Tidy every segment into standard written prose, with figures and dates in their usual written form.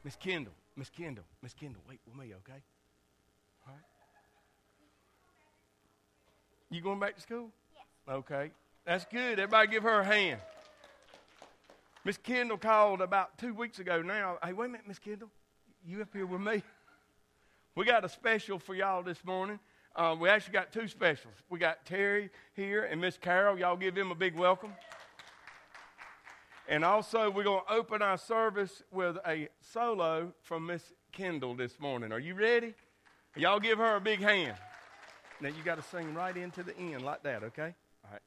Miss Kendall, wait with me, okay? All right. You going back to school? Yes. Okay. That's good. Everybody give her a hand. Miss Kendall called about 2 weeks ago now. Hey, wait a minute, Miss Kendall. You up here with me? We got a special for y'all this morning. We actually got two specials. We got Terry here and Miss Carol. Y'all give them a big welcome. And also, we're going to open our service with a solo from Miss Kendall this morning. Are you ready? Y'all give her a big hand. Now, you got to sing right into the end like that, okay? All right.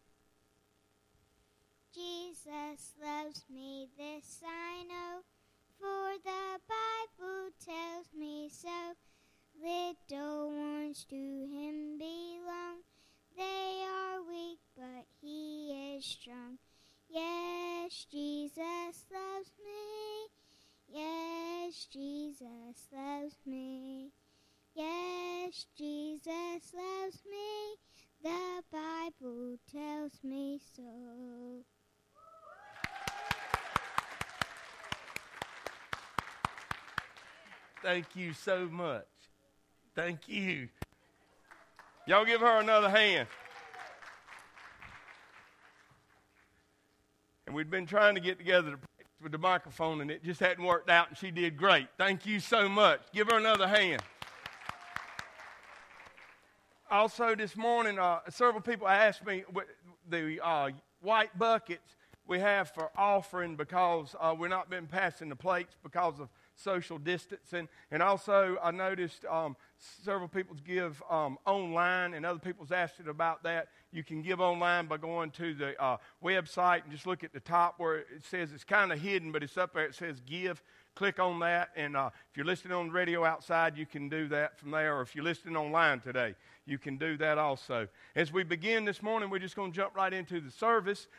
Jesus loves me, this I know, for the Bible tells me so. Little ones to him belong. They are weak, but he is strong. Yes, Jesus loves me. Yes, Jesus loves me. Yes, Jesus loves me. The Bible tells me so. Thank you so much. Thank you. Y'all give her another hand. And we'd been trying to get together to practice with the microphone, and it just hadn't worked out, and she did great. Thank you so much. Give her another hand. Also this morning, several people asked me the white buckets we have for offering because we're not been passing the plates because of social distancing. And also I noticed several people give online, and other people's asked it about that. You can give online by going to the website and just look at the top where it says it's kind of hidden, but it's up there. It says give. Click on that, and if you're listening on the radio outside, you can do that from there. Or if you're listening online today, you can do that also. As we begin this morning, we're just going to jump right into the service.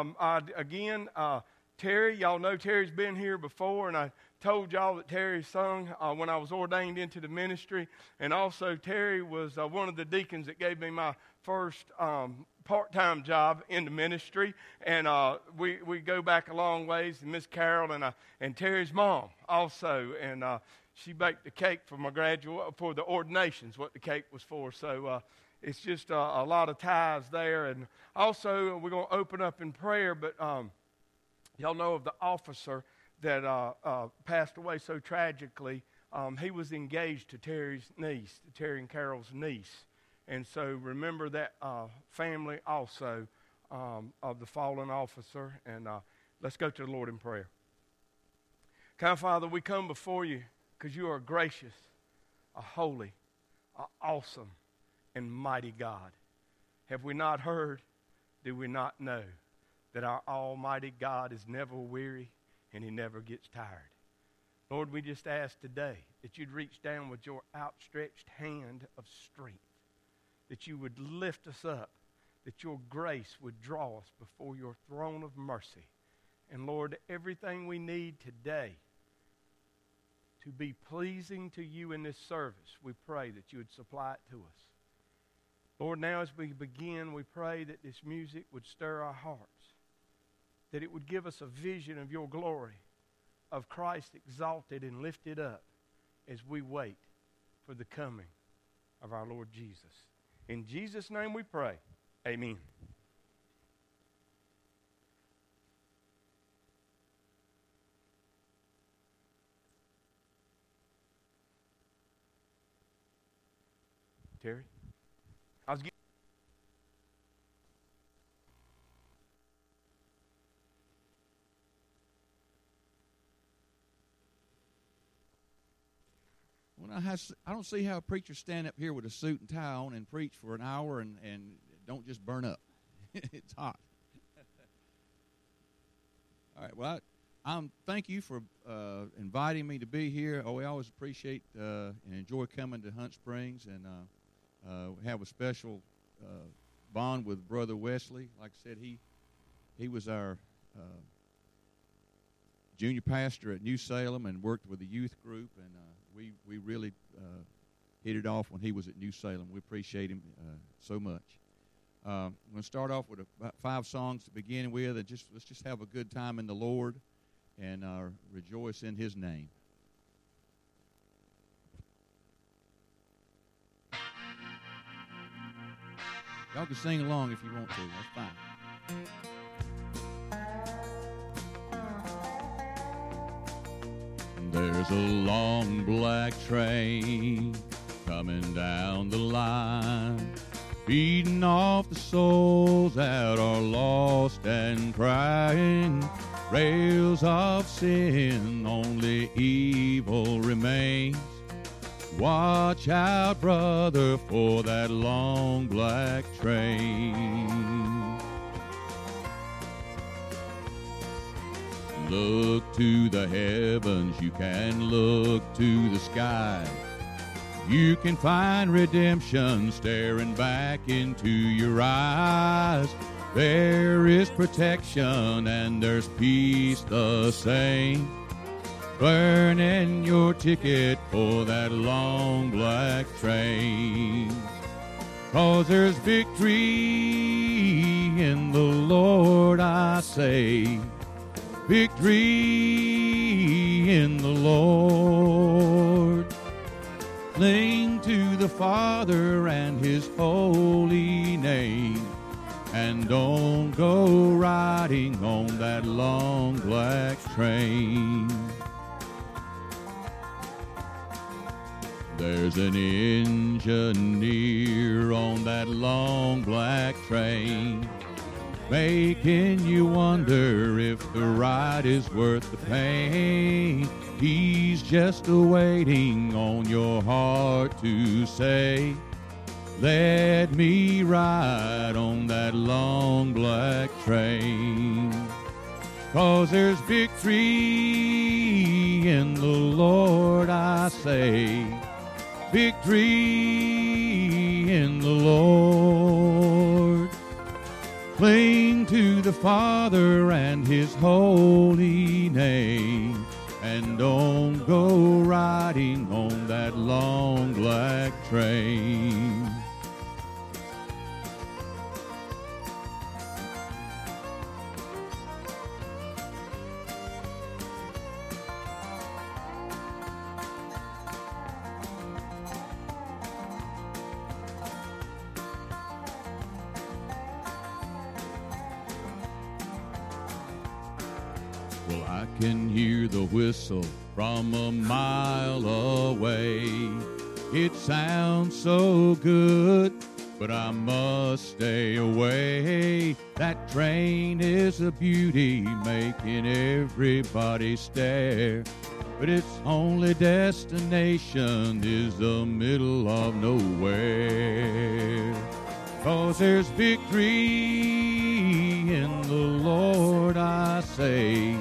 Terry, y'all know Terry's been here before, and I told y'all that Terry sung when I was ordained into the ministry. And also, Terry was one of the deacons that gave me my first part-time job in the ministry. And we go back a long ways. And Miss Carol and Terry's mom also. And she baked the cake for my for the ordinations, what the cake was for. So it's just a lot of ties there. And also, we're going to open up in prayer, but y'all know of the officer that passed away so tragically. He was engaged to Terry and Carol's niece. And so remember that family also of the fallen officer. And let's go to the Lord in prayer. Kind Father, we come before you because you are a gracious, a holy, a awesome, and mighty God. Have we not heard? Do we not know that our almighty God is never weary and he never gets tired? Lord, we just ask today that you'd reach down with your outstretched hand of strength, that you would lift us up, that your grace would draw us before your throne of mercy. And Lord, everything we need today to be pleasing to you in this service, we pray that you would supply it to us. Lord, now as we begin, we pray that this music would stir our hearts, that it would give us a vision of your glory, of Christ exalted and lifted up as we wait for the coming of our Lord Jesus. In Jesus' name we pray. Amen. Terry? I don't see how a preacher stand up here with a suit and tie on and preach for an hour and don't just burn up. It's hot. All right. Well, thank you for inviting me to be here. We always appreciate and enjoy coming to Hunt Springs, and we have a special bond with Brother Wesley. Like I said, he was our junior pastor at New Salem and worked with the youth group, and we really hit it off when he was at New Salem. We appreciate him so much. I'm going to start off with about 5 songs to begin with, and let's just have a good time in the Lord and rejoice in his name. Y'all can sing along if you want to. That's fine. There's a long black train coming down the line, beating off the souls that are lost and crying. Rails of sin, only evil remains. Watch out, brother, for that long black train. Look to the heavens, you can look to the sky. You can find redemption staring back into your eyes. There is protection and there's peace the same. Burning your ticket for that long black train. 'Cause there's victory in the Lord, I say. Victory in the Lord. Cling to the Father and His holy name, and don't go riding on that long black train. There's an engineer on that long black train, making you wonder if the ride is worth the pain. He's just waiting on your heart to say, let me ride on that long black train. 'Cause there's victory in the Lord, I say. Victory in the Lord. Cling to the Father and His holy name, and don't go riding on that long black train. Well, I can hear the whistle from a mile away. It sounds so good, but I must stay away. That train is a beauty, making everybody stare. But its only destination is the middle of nowhere. 'Cause there's victory in the Lord, I say.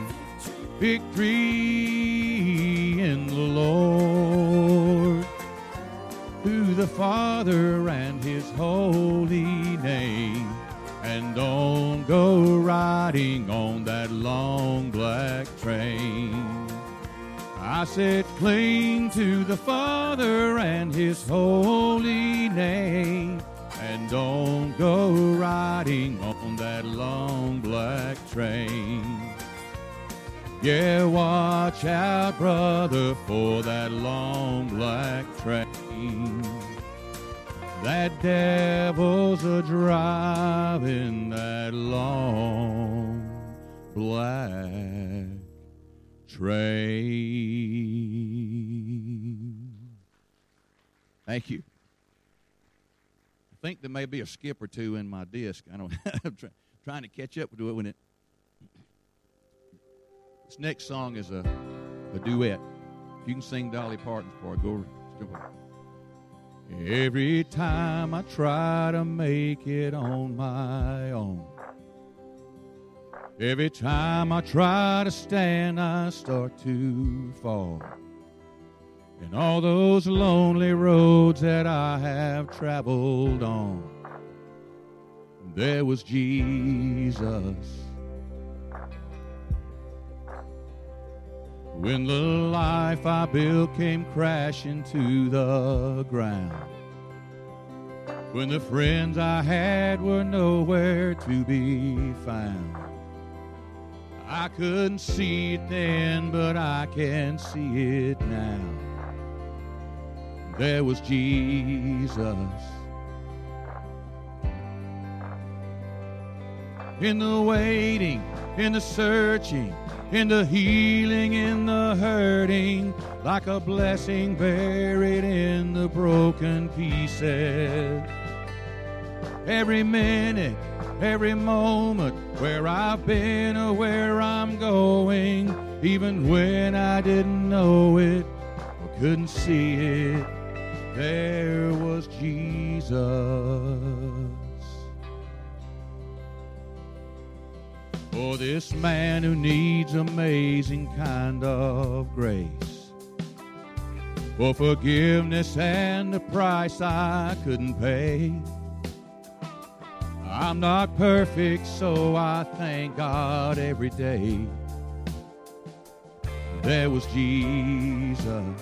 Victory in the Lord. To the Father and His holy name, and don't go riding on that long black train. I said cling to the Father and His holy name, and don't go riding on that long black train. Yeah, watch out, brother, for that long black train. That devil's a-driving that long black train. Thank you. I think there may be a skip or two in my disc. I don't. I'm trying to catch up to it when it. This next song is a duet. If you can sing Dolly Parton's part, go. Every time I try to make it on my own, every time I try to stand, I start to fall. And all those lonely roads that I have traveled on, there was Jesus. When the life I built came crashing to the ground, when the friends I had were nowhere to be found, I couldn't see it then, but I can see it now. There was Jesus. in the waiting, in the searching, in the healing, in the hurting, like a blessing buried in the broken pieces. Every minute, every moment, where I've been or where I'm going, even when I didn't know it or couldn't see it, there was Jesus. For this man who needs amazing kind of grace, for forgiveness and the price I couldn't pay. I'm not perfect, so I thank God every day. There was Jesus.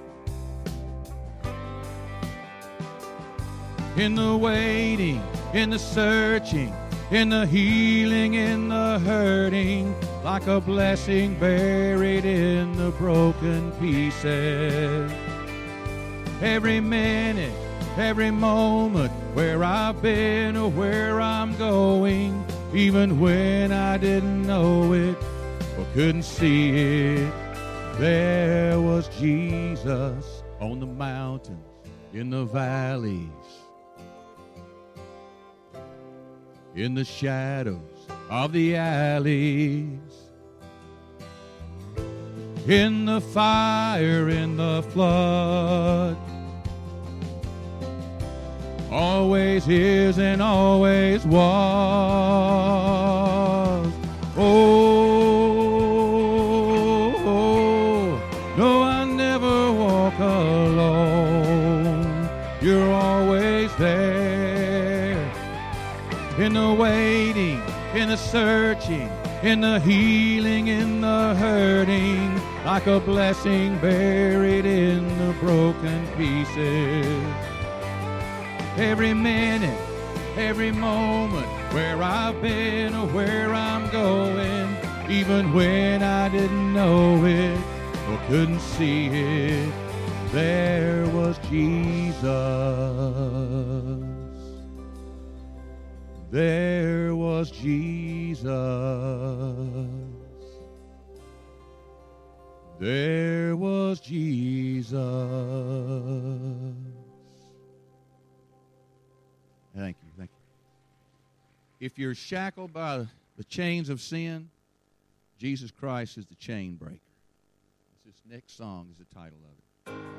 In the waiting, in the searching, in the healing, in the hurting, like a blessing buried in the broken pieces. Every minute, every moment, where I've been or where I'm going, even when I didn't know it or couldn't see it, there was Jesus. On the mountains, in the valleys, in the shadows of the alleys, in the fire, in the flood, always is and always was. Oh, no, I never walk alone. You're always there. In the waiting, in the searching, in the healing, in the hurting, like a blessing buried in the broken pieces. Every minute, every moment, where I've been or where I'm going, even when I didn't know it or couldn't see it, there was Jesus. There was Jesus. There was Jesus. Thank you, thank you. If you're shackled by the chains of sin, Jesus Christ is the chain breaker. This next song is the title of it.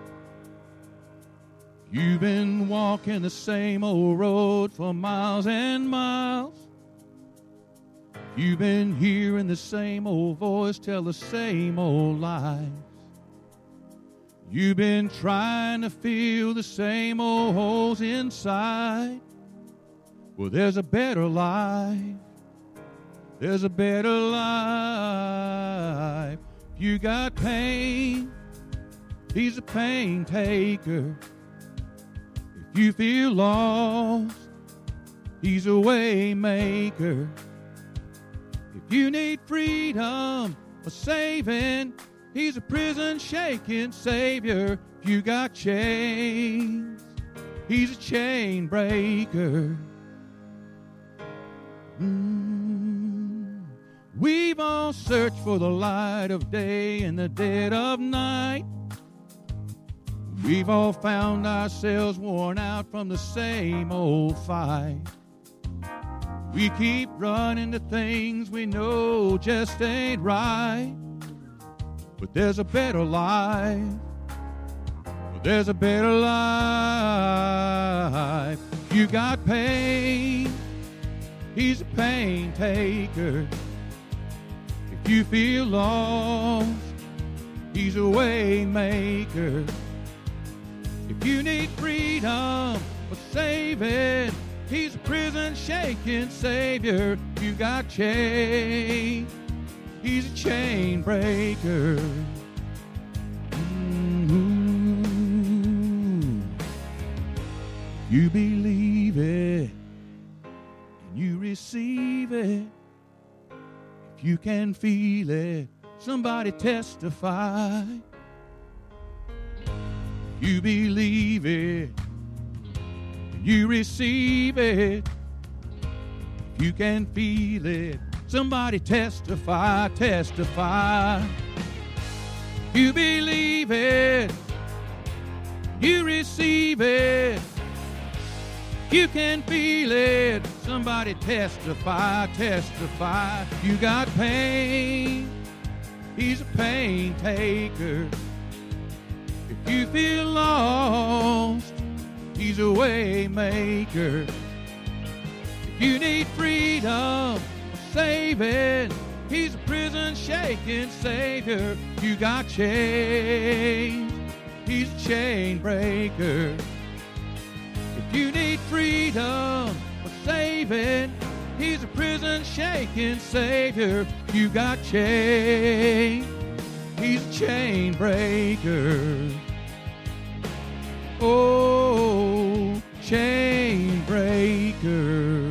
You've been walking the same old road for miles and miles. You've been hearing the same old voice tell the same old lies. You've been trying to fill the same old holes inside. Well, there's a better life. There's a better life. You got pain. He's a pain taker. If you feel lost, He's a way maker. If you need freedom or saving, He's a prison shaking Savior. If you got chains, He's a chain breaker. We've all searched for the light of day in the dead of night. We've all found ourselves worn out from the same old fight. We keep running to things we know just ain't right. But there's a better life. There's a better life. You got pain. He's a pain taker. If you feel lost, He's a way maker. If you need freedom or saving, He's a prison shaking Savior. If you got chains, He's a chain breaker. You believe it and you receive it. If you can feel it, somebody testify. You believe it and you receive it. If You can feel it. Somebody testify, testify. You believe it. You receive it. You can feel it. Somebody testify, testify. You got pain. He's a pain taker. If you feel lost, He's a way maker. If you need freedom or saving, He's a prison shaking Savior. You got chains. He's a chain breaker. If you need freedom or saving, He's a prison shaking Savior. You got chains. He's a chain breaker. Oh, chain breaker.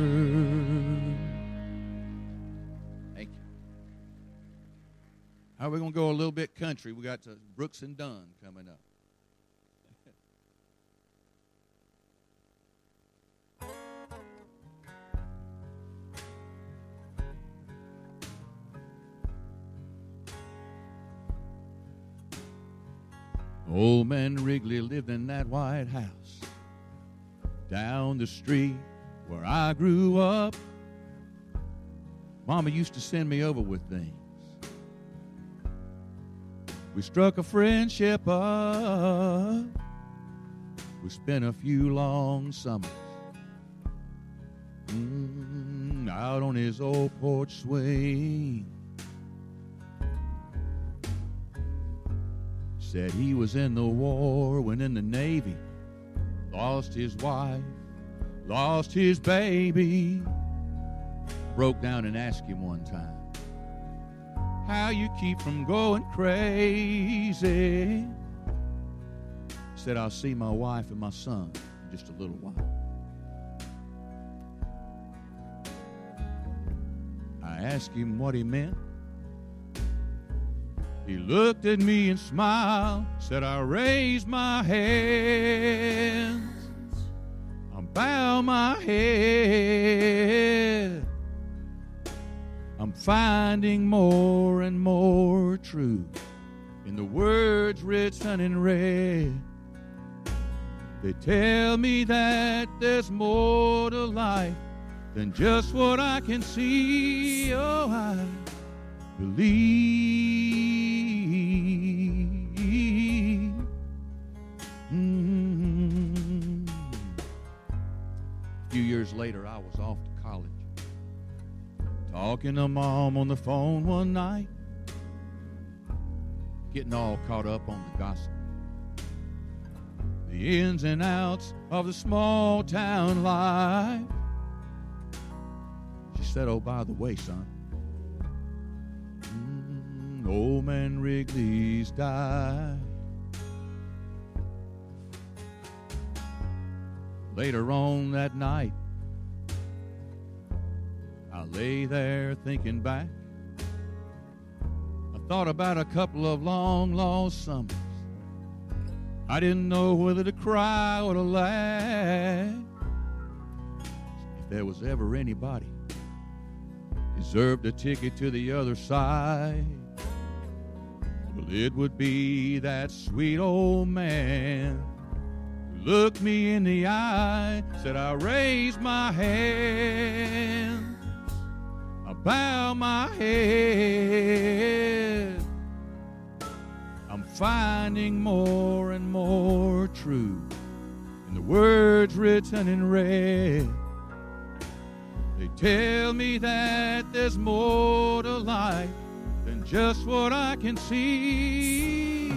Thank you. How are we going to go a little bit country? We got Brooks and Dunn coming up. Old man Wrigley lived in that white house down the street where I grew up. Mama used to send me over with things. We struck a friendship up. We spent a few long summers out on his old porch swing. Said he was in the war, went in the Navy, lost his wife, lost his baby. Broke down and asked him one time, how you keep from going crazy? Said, I'll see my wife and my son in just a little while. I asked him what he meant. He looked at me and smiled, said, I raise my hands, I bow my head. I'm finding more and more truth in the words written in red. They tell me that there's more to life than just what I can see. Oh, I believe. A few years later, I was off to college, talking to Mom on the phone one night, getting all caught up on the gossip, the ins and outs of the small town life. She said, oh, by the way, son, old man Wrigley's died. Later on that night, I lay there thinking back. I thought about a couple of long lost summers. I didn't know whether to cry or to laugh. If there was ever anybody deserved a ticket to the other side, well, it would be that sweet old man who looked me in the eye, said, I raise my hand, I bow my head. I'm finding more and more truth in the words written in red. They tell me that there's more to life than just what I can see.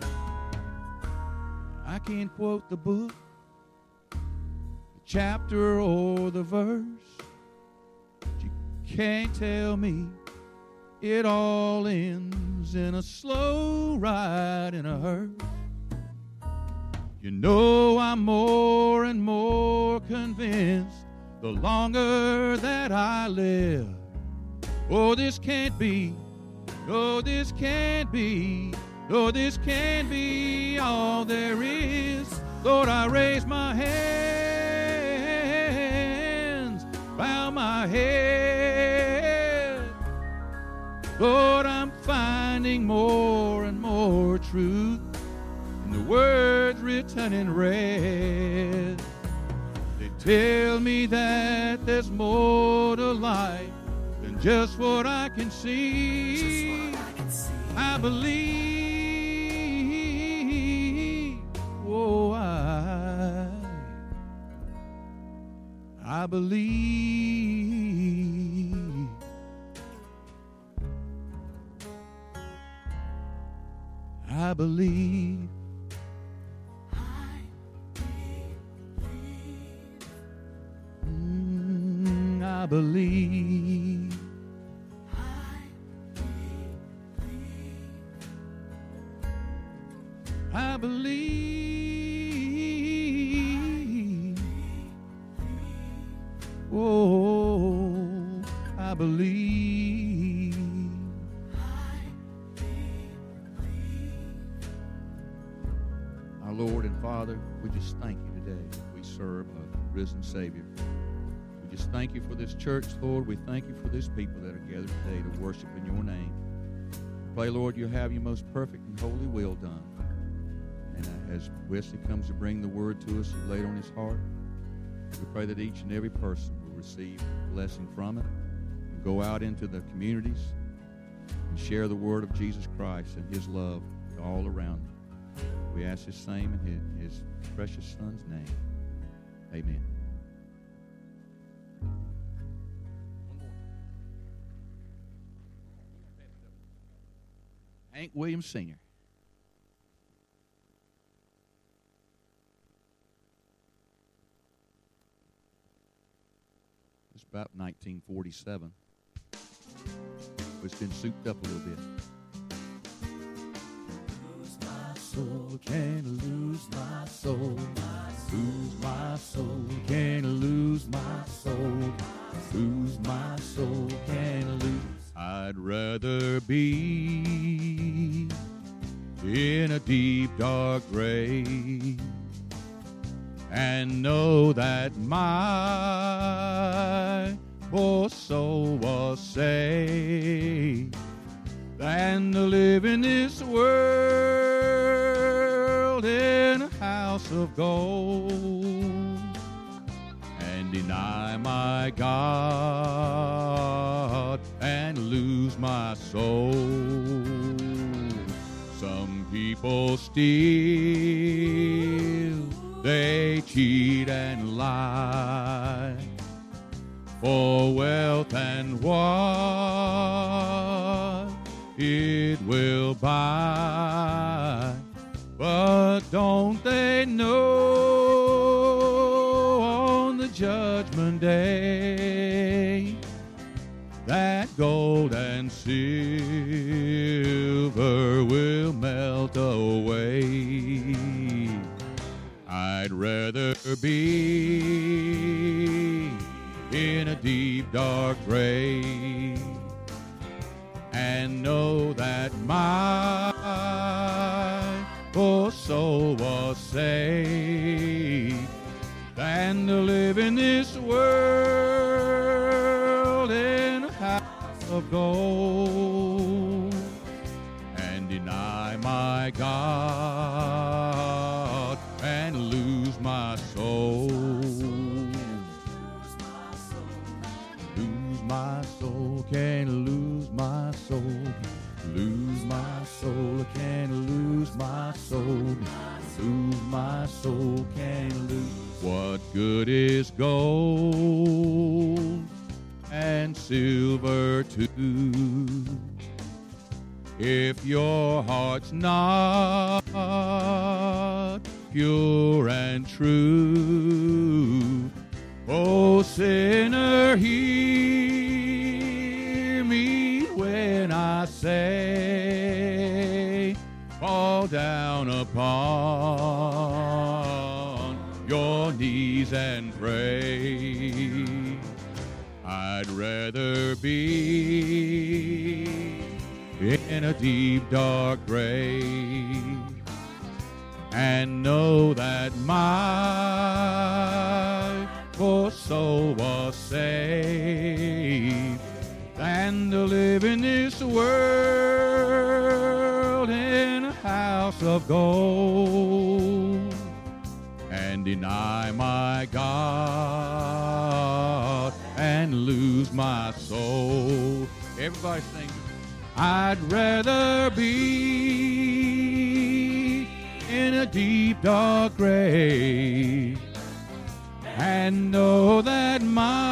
I can't quote the book, the chapter, or the verse, but you can't tell me it all ends in a slow ride in a hearse. You know I'm more and more convinced the longer that I live. Oh, this can't be, oh, this can't be, oh, this can't be all there is. Lord, I raise my hands, bow my my head, Lord, I'm finding more and more truth in the words written in red. They tell me that there's more to life than just what I can see. I believe, oh, I believe. I believe. I believe. I believe. Oh, I believe. Our Lord and Father, we just thank you today that we serve a risen Savior. We just thank you for this church, Lord. We thank you for this people that are gathered today to worship in your name. Pray, Lord, you have your most perfect and holy will done. And as Wesley comes to bring the word to us, you laid on his heart, we pray that each and every person will receive a blessing from it and go out into the communities and share the word of Jesus Christ and his love to all around them. We ask this same in his precious Son's name. Amen. Hank Williams Sr. It's about 1947. It's been souped up a little bit. Lose my soul, can't lose my soul. Lose my soul, can't lose my soul. Lose my soul, can't lose. I'd rather be in a deep, dark grave and know that my poor soul was saved than to live in this world in a house of gold and deny my God and lose my soul. Some people steal, they cheat and lie for wealth and what it will buy. But don't they know on the judgment day that gold and silver will melt away? I'd rather be in a deep, dark grave and know that my poor soul was saved than to live in this world in a house of gold and deny my God and lose my soul. Lose my soul, can't lose my soul. Lose my soul, can't lose my soul. Lose my soul, can't lose. What good is gold and silver too if your heart's not pure and true? Oh, sinner, hear me when I say, fall down upon your knees and pray. I'd rather be in a deep, dark grave and know that my poor soul soul was saved than to live in this world in a house of gold and deny my God and lose my soul. Everybody sing. I'd rather be in a deep, dark grave and know that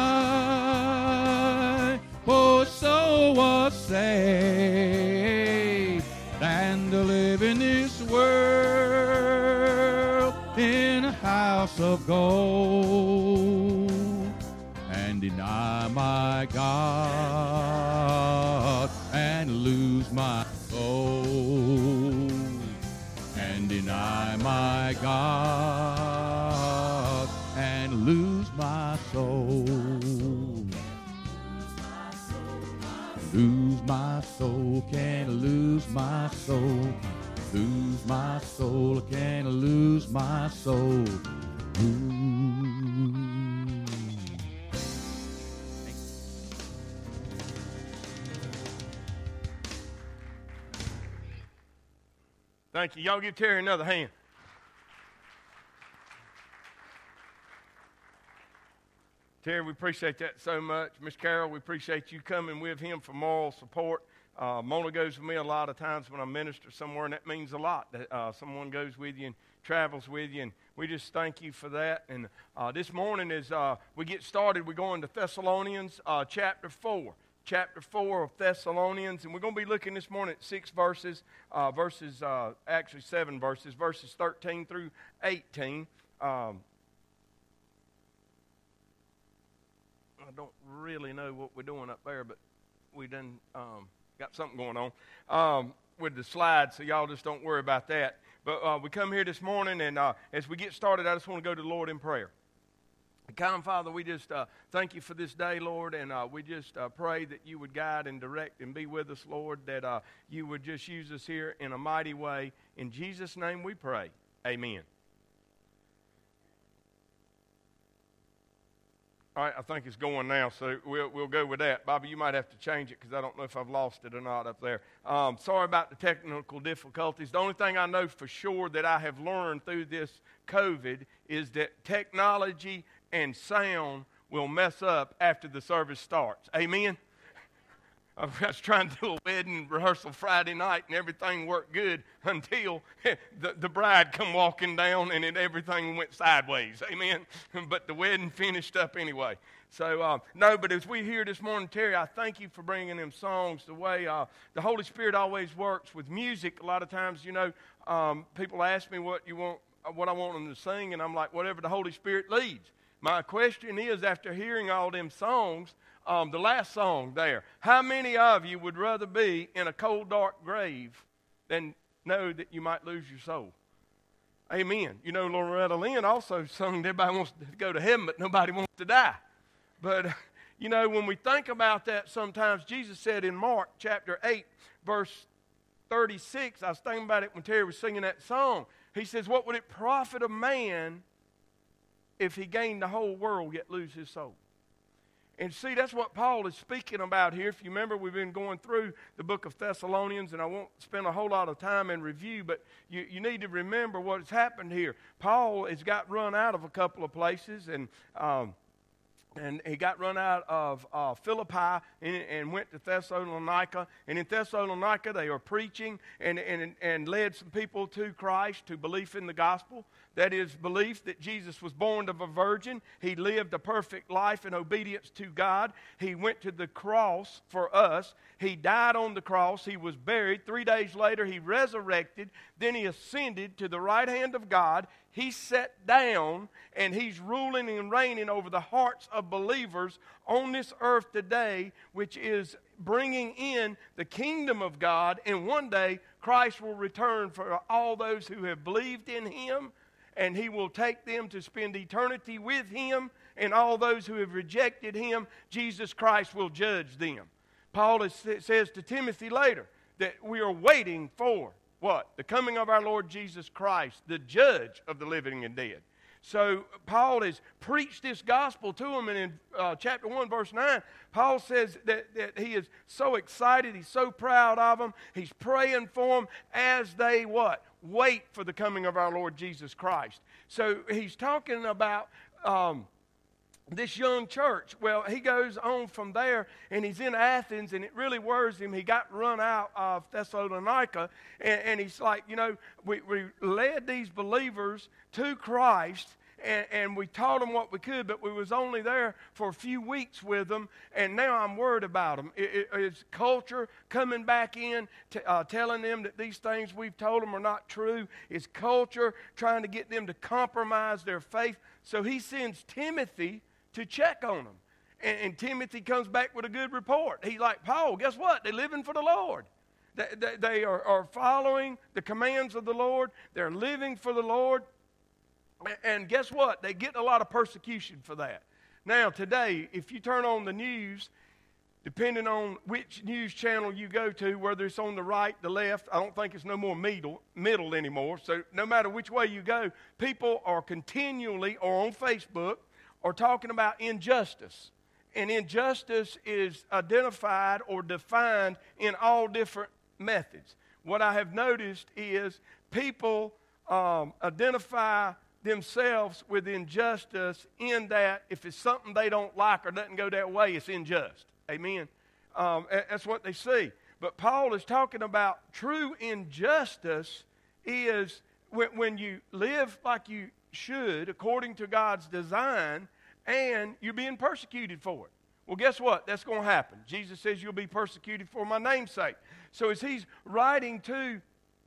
my poor soul was saved than to live in this world in a house of gold and deny my God and lose my soul and deny my God and lose my soul. Lose my soul, can't lose my soul. Lose my soul, can't lose my soul. Ooh. Thank you. Y'all give Terry another hand. Terry, we appreciate that so much. Miss Carol, we appreciate you coming with him for moral support. Mona goes with me a lot of times when I minister somewhere, and that means a lot that someone goes with you and travels with you, and we just thank you for that. And this morning as we get started, we're going to Thessalonians chapter 4. Chapter 4 of Thessalonians, and we're going to be looking this morning at 6 verses, actually 7 verses, verses 13 through 18. I don't really know what we're doing up there, but we done got something going on with the slides, so y'all just don't worry about that. But we come here this morning, and as we get started, I just want to go to the Lord in prayer. Kind Father, we just thank you for this day, Lord, and we just pray that you would guide and direct and be with us, Lord, that you would just use us here in a mighty way. In Jesus' name we pray. Amen. All right, I think it's going now, so we'll go with that. Bobby, you might have to change it because I don't know if I've lost it or not up there. Sorry about the technical difficulties. The only thing I know for sure that I have learned through this COVID is that technology and sound will mess up after the service starts. Amen? I was trying to do a wedding rehearsal Friday night, and everything worked good until the bride come walking down, and everything went sideways. Amen? But the wedding finished up anyway. So, no, but as we hear this morning, Terry, I thank you for bringing them songs the way the Holy Spirit always works with music. A lot of times, you know, people ask me what I want them to sing, and I'm like, whatever the Holy Spirit leads. My question is, after hearing all them songs, the last song there, how many of you would rather be in a cold, dark grave than know that you might lose your soul? Amen. You know, Loretta Lynn also sung, everybody wants to go to heaven, but nobody wants to die. But, you know, when we think about that sometimes, Jesus said in Mark chapter 8, verse 36, I was thinking about it when Terry was singing that song. He says, what would it profit a man if he gained the whole world yet lose his soul? And see, that's what Paul is speaking about here. If you remember, we've been going through the book of Thessalonians, and I won't spend a whole lot of time in review, but you need to remember what has happened here. Paul has got run out of a couple of places, and he got run out of Philippi and went to Thessalonica. And in Thessalonica, they were preaching and led some people to Christ, to belief in the gospel. That is, belief that Jesus was born of a virgin. He lived a perfect life in obedience to God. He went to the cross for us. He died on the cross. He was buried. 3 days later, he resurrected. Then he ascended to the right hand of God. He sat down, and he's ruling and reigning over the hearts of believers on this earth today, which is bringing in the kingdom of God. And one day, Christ will return for all those who have believed in him, and he will take them to spend eternity with him. And all those who have rejected him, Jesus Christ will judge them. Paul says to Timothy later that we are waiting for what? The coming of our Lord Jesus Christ, the judge of the living and dead. So Paul has preached this gospel to them, and in chapter 1, verse 9, Paul says that he is so excited, he's so proud of them, he's praying for them as they what? Wait for the coming of our Lord Jesus Christ. So he's talking about this young church. Well, he goes on from there, and he's in Athens, and it really worries him. He got run out of Thessalonica, and he's like, we led these believers to Christ, and we taught them what we could, but we was only there for a few weeks with them, and now I'm worried about them. It's culture coming back in, telling them that these things we've told them are not true. It's culture trying to get them to compromise their faith. So he sends Timothy to check on them. And Timothy comes back with a good report. He's like, Paul, guess what? They're living for the Lord. They are following the commands of the Lord. They're living for the Lord. And guess what? They get a lot of persecution for that. Now, today, if you turn on the news, depending on which news channel you go to, whether it's on the right, the left, I don't think it's no more middle anymore. So no matter which way you go, people are continually, or on Facebook, are talking about injustice. And injustice is identified or defined in all different methods. What I have noticed is people identify themselves with injustice in that if it's something they don't like or doesn't go that way, it's unjust. Amen? That's what they see. But Paul is talking about true injustice is when you live like you should, according to God's design, and you're being persecuted for it. Well, guess what? That's going to happen. Jesus says you'll be persecuted for my name's sake. So as he's writing to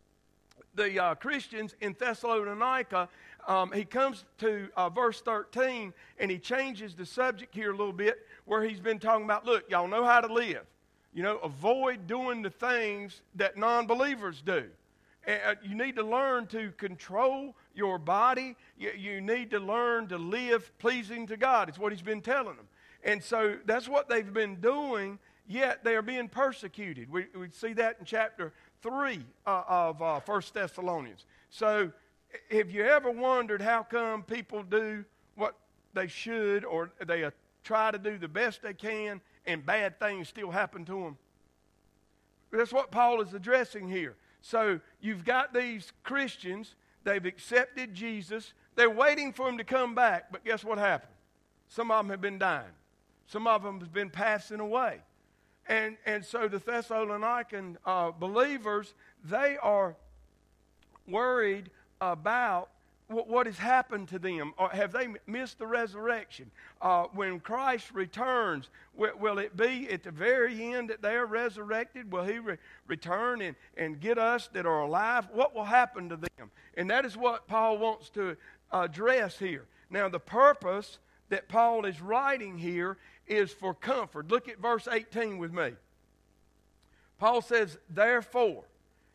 the Christians in Thessalonica, he comes to verse 13, and he changes the subject here a little bit, where he's been talking about, look, y'all know how to live. Avoid doing the things that non-believers do. You need to learn to control your body. You need to learn to live pleasing to God. It's what he's been telling them. And so that's what they've been doing, yet they are being persecuted. We see that in chapter 3 of 1 Thessalonians. So have you ever wondered how come people do what they should, or they try to do the best they can, and bad things still happen to them? That's what Paul is addressing here. So you've got these Christians, they've accepted Jesus, they're waiting for him to come back, but guess what happened? Some of them have been dying. Some of them have been passing away. And so the Thessalonican believers, they are worried about what has happened to them. Or have they missed the resurrection? When Christ returns, will it be at the very end that they are resurrected? Will he return and get us that are alive? What will happen to them? And that is what Paul wants to address here. Now, the purpose that Paul is writing here is for comfort. Look at verse 18 with me. Paul says, therefore,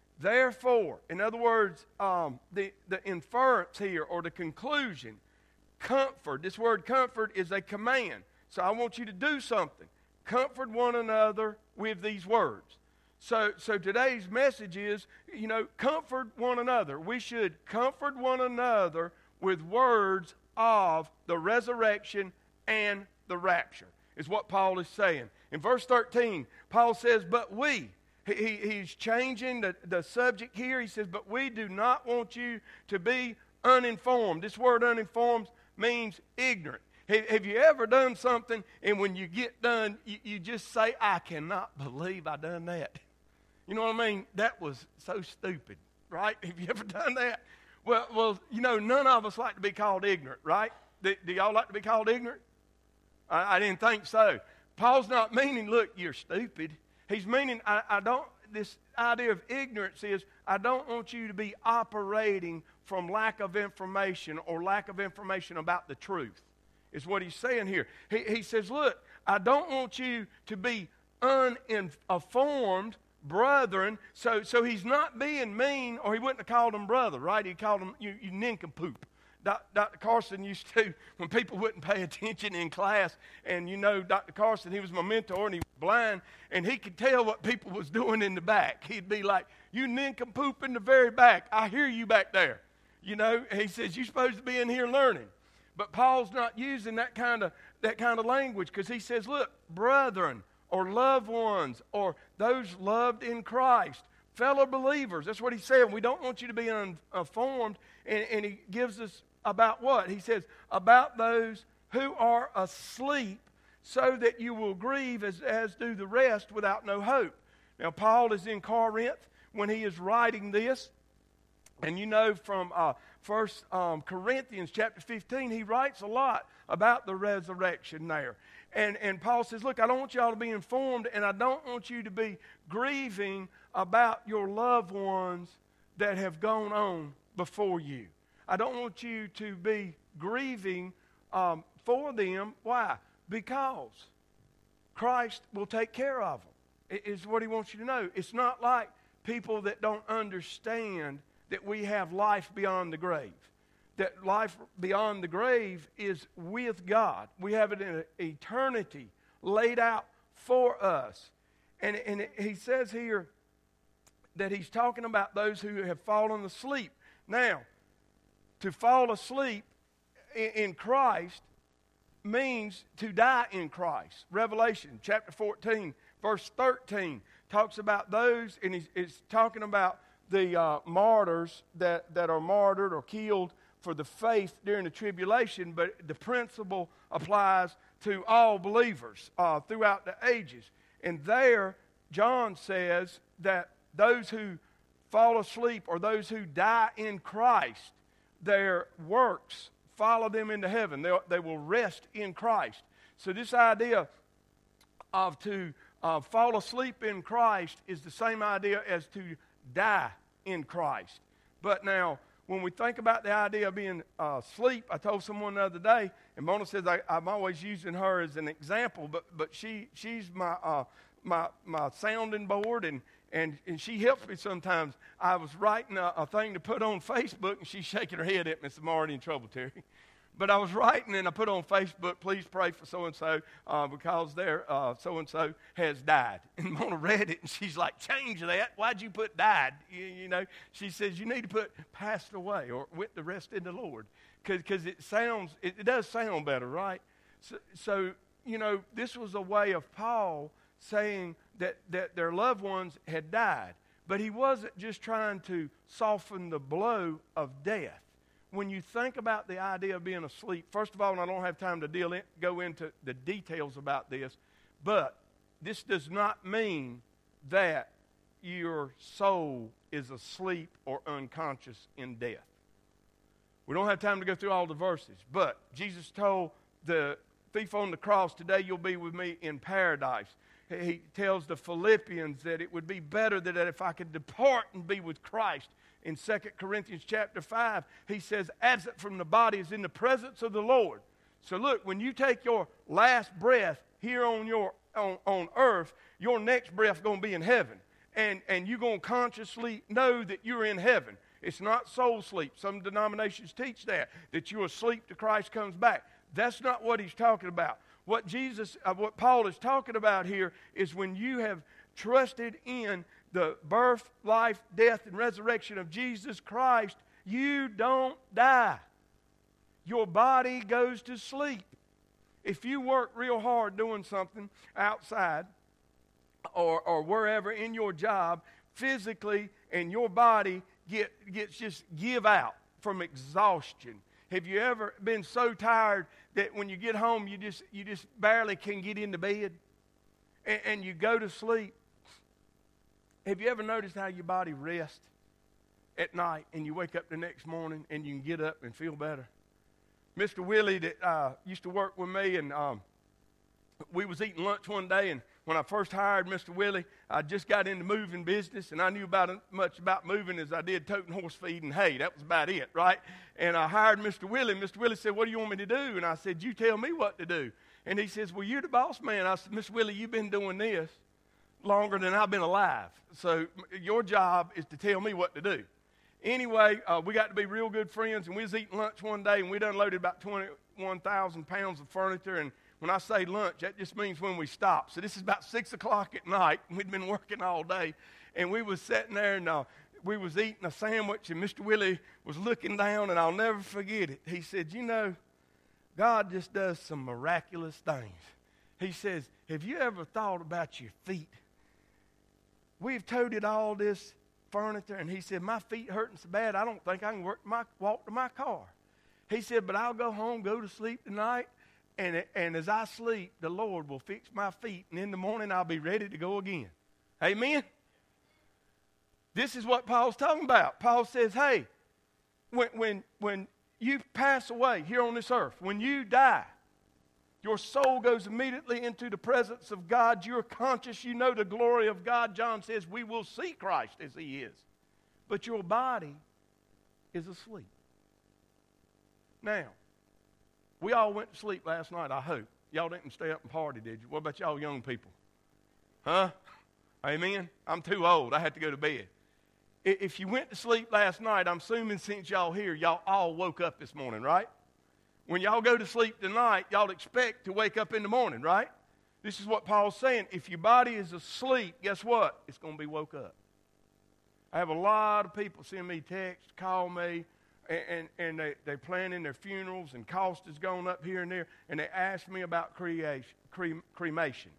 in other words, the inference here, or the conclusion, comfort. This word comfort is a command. So I want you to do something. Comfort one another with these words. So today's message is, comfort one another. We should comfort one another with words of the resurrection and the rapture, is what Paul is saying. In verse 13, Paul says, but we, he's changing the subject here. He says, but we do not want you to be uninformed. This word uninformed means ignorant. Have you ever done something, and when you get done, you just say, I cannot believe I done that? You know what I mean? That was so stupid, right? Have you ever done that? Well, none of us like to be called ignorant, right? Do y'all like to be called ignorant? I didn't think so. Paul's not meaning, look, you're stupid. He's meaning, this idea of ignorance is, I don't want you to be operating from lack of information or lack of information about the truth, is what he's saying here. He says, look, I don't want you to be uninformed, brethren. So he's not being mean, or he wouldn't have called them brother, right? He called them you nincompoop. Dr. Carson used to, when people wouldn't pay attention in class, and Dr. Carson, he was my mentor, and he was blind, and he could tell what people was doing in the back. He'd be like, you nincompoop in the very back. I hear you back there. You know, he says, you're supposed to be in here learning. But Paul's not using that kind of language, because he says, look, brethren or loved ones or those loved in Christ, fellow believers. That's what he's saying. We don't want you to be uninformed. And he gives us about what? He says, about those who are asleep, so that you will grieve as do the rest without no hope. Now, Paul is in Corinth when he is writing this. And you know from 1 Corinthians chapter 15, he writes a lot about the resurrection there. And Paul says, look, I don't want y'all to be informed, and I don't want you to be grieving about your loved ones that have gone on before you. I don't want you to be grieving for them. Why? Because Christ will take care of them, is what he wants you to know. It's not like people that don't understand that we have life beyond the grave. That life beyond the grave is with God. We have it in an eternity laid out for us. And he says here that he's talking about those who have fallen asleep. Now, to fall asleep in Christ means to die in Christ. Revelation chapter 14, verse 13 talks about those, and he's talking about the martyrs that are martyred or killed for the faith during the tribulation, but the principle applies to all believers throughout the ages. And there, John says that those who fall asleep or those who die in Christ, their works follow them into heaven. They will rest in Christ. So this idea of to fall asleep in Christ is the same idea as to die in Christ. But now, when we think about the idea of being asleep, I told someone the other day, and Mona says I'm always using her as an example, but she's my sounding board, and she helps me sometimes. I was writing a thing to put on Facebook, and she's shaking her head at me. So I'm already in trouble, Terry. But I was writing, and I put on Facebook, please pray for so-and-so because their so-and-so has died. And Mona read it, and she's like, change that. Why'd you put died? You know, she says, you need to put passed away or went to rest in the Lord. Because it does sound better, right? So, you know, this was a way of Paul saying that their loved ones had died. But he wasn't just trying to soften the blow of death. When you think about the idea of being asleep, first of all, and I don't have time to go into the details about this, but this does not mean that your soul is asleep or unconscious in death. We don't have time to go through all the verses, but Jesus told the thief on the cross, today you'll be with me in paradise. He tells the Philippians that it would be better that if I could depart and be with Christ. In 2 Corinthians chapter 5, he says, absent from the body is in the presence of the Lord. So look, when you take your last breath here on earth, your next breath is going to be in heaven. And you're going to consciously know that you're in heaven. It's not soul sleep. Some denominations teach that you're asleep till Christ comes back. That's not what he's talking about. What Paul is talking about here is when you have trusted in the birth, life, death, and resurrection of Jesus Christ, you don't die. Your body goes to sleep. If you work real hard doing something outside or wherever in your job, physically, and your body gets just give out from exhaustion. Have you ever been so tired that when you get home, you just barely can get into bed and you go to sleep? Have you ever noticed how your body rests at night and you wake up the next morning and you can get up and feel better? Mr. Willie that used to work with me, and we was eating lunch one day, and when I first hired Mr. Willie, I just got into moving business, and I knew about as much about moving as I did toting horse feed and hay. That was about it, right? And I hired Mr. Willie. Mr. Willie said, what do you want me to do? And I said, you tell me what to do. And he says, well, you're the boss man. I said, Mr. Willie, you've been doing this longer than I've been alive. So your job is to tell me what to do. Anyway, we got to be real good friends, and we was eating lunch one day, and we'd unloaded about 21,000 pounds of furniture. And when I say lunch, that just means when we stop. So this is about 6 o'clock at night, and we'd been working all day. And we was sitting there, and we was eating a sandwich, and Mr. Willie was looking down, and I'll never forget it. He said, you know, God just does some miraculous things. He says, have you ever thought about your feet? We've toted all this furniture, and he said, my feet hurting so bad, I don't think I can walk to my car. He said, but I'll go home, go to sleep tonight, and as I sleep, the Lord will fix my feet, and in the morning I'll be ready to go again. Amen? This is what Paul's talking about. Paul says, hey, when you pass away here on this earth, when you die, your soul goes immediately into the presence of God. You're conscious. You know the glory of God. John says we will see Christ as he is. But your body is asleep. Now, we all went to sleep last night, I hope. Y'all didn't stay up and party, did you? What about y'all young people? Huh? Amen? I'm too old. I had to go to bed. If you went to sleep last night, I'm assuming since y'all here, y'all all woke up this morning, right? When y'all go to sleep tonight, y'all expect to wake up in the morning, right? This is what Paul's saying. If your body is asleep, guess what? It's going to be woke up. I have a lot of people send me texts, call me, and they're planning their funerals, and cost has gone up here and there, and they ask me about cremation.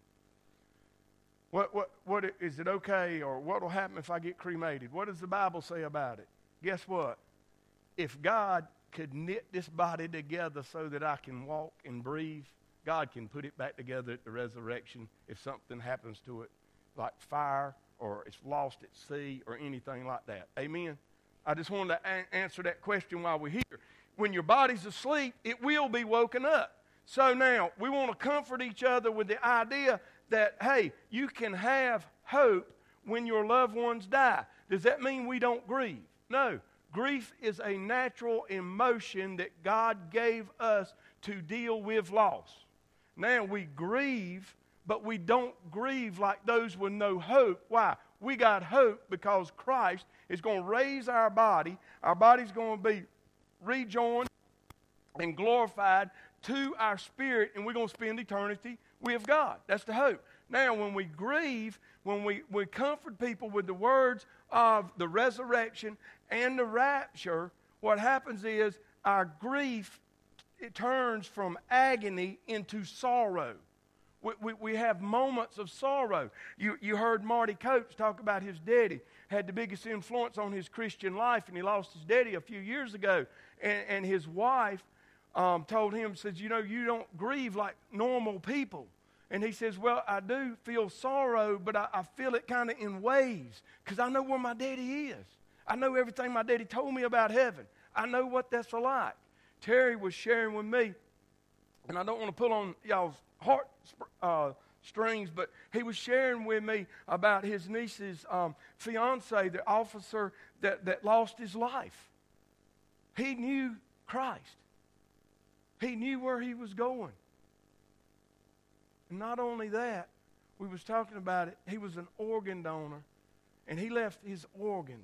What is it okay, or what will happen if I get cremated? What does the Bible say about it? Guess what? If God could knit this body together so that I can walk and breathe, God can put it back together at the resurrection if something happens to it, like fire, or it's lost at sea, or anything like that. Amen? I just wanted to answer that question while we're here. When your body's asleep, it will be woken up. So now, we want to comfort each other with the idea that, hey, you can have hope when your loved ones die. Does that mean we don't grieve? No. Grief is a natural emotion that God gave us to deal with loss. Now, we grieve, but we don't grieve like those with no hope. Why? We got hope because Christ is going to raise our body. Our body's going to be rejoined and glorified to our spirit, and we're going to spend eternity with God. That's the hope. Now, when we grieve, when we comfort people with the words of the resurrection and the rapture, what happens is our grief, it turns from agony into sorrow. We have moments of sorrow. You heard Marty Coates talk about his daddy, had the biggest influence on his Christian life, and he lost his daddy a few years ago. And his wife told him, says, you know, you don't grieve like normal people. And he says, well, I do feel sorrow, but I feel it kind of in waves because I know where my daddy is. I know everything my daddy told me about heaven. I know what that's like. Terry was sharing with me, and I don't want to pull on y'all's heart strings, but he was sharing with me about his niece's fiance, the officer that lost his life. He knew Christ. He knew where he was going. And not only that, we was talking about it, he was an organ donor, and he left his organs.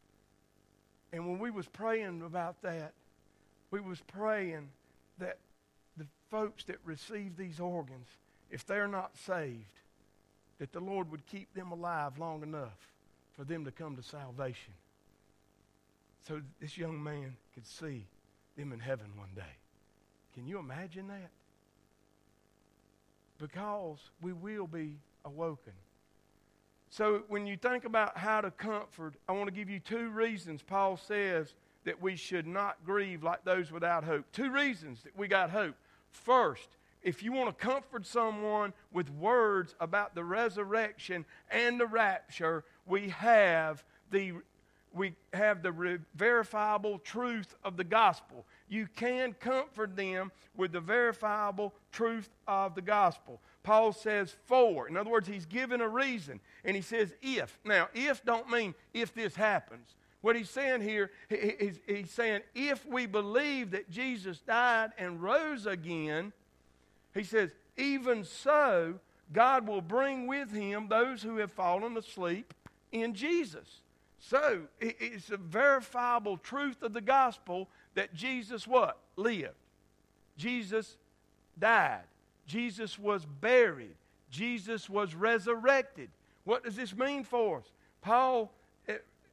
And when we was praying about that, we was praying that the folks that receive these organs, if they're not saved, that the Lord would keep them alive long enough for them to come to salvation. So this young man could see them in heaven one day. Can you imagine that? Because we will be awoken. So when you think about how to comfort, I want to give you 2 reasons Paul says that we should not grieve like those without hope. 2 reasons that we got hope. First, if you want to comfort someone with words about the resurrection and the rapture, we have the verifiable truth of the gospel. You can comfort them with the verifiable truth of the gospel. Paul says for. In other words, he's given a reason. And he says if. Now, if don't mean if this happens. What he's saying here, he's saying if we believe that Jesus died and rose again, he says, even so, God will bring with him those who have fallen asleep in Jesus. So, it's a verifiable truth of the gospel that Jesus what? Lived. Jesus died. Jesus was buried. Jesus was resurrected. What does this mean for us? Paul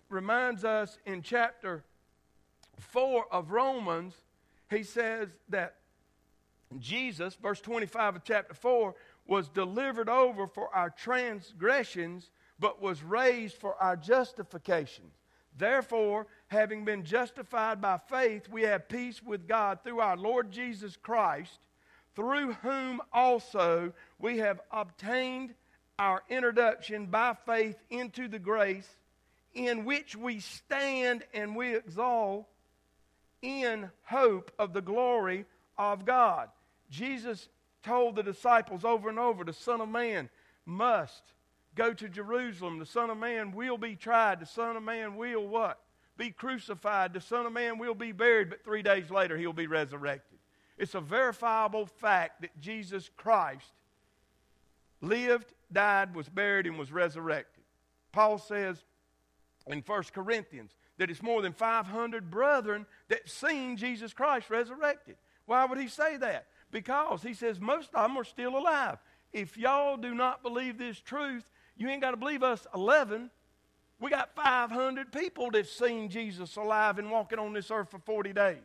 reminds us in chapter 4 of Romans, he says that Jesus, verse 25 of chapter 4, was delivered over for our transgressions, but was raised for our justifications. Therefore, having been justified by faith, we have peace with God through our Lord Jesus Christ, through whom also we have obtained our introduction by faith into the grace in which we stand and we exalt in hope of the glory of God. Jesus told the disciples over and over, the Son of Man must go to Jerusalem. The Son of Man will be tried. The Son of Man will what? Be crucified. The Son of Man will be buried, but 3 days later he'll be resurrected. It's a verifiable fact that Jesus Christ lived, died, was buried, and was resurrected. Paul says in 1 Corinthians that it's more than 500 brethren that seen Jesus Christ resurrected. Why would he say that? Because he says most of them are still alive. If y'all do not believe this truth, you ain't got to believe us 11. We got 500 people that's seen Jesus alive and walking on this earth for 40 days.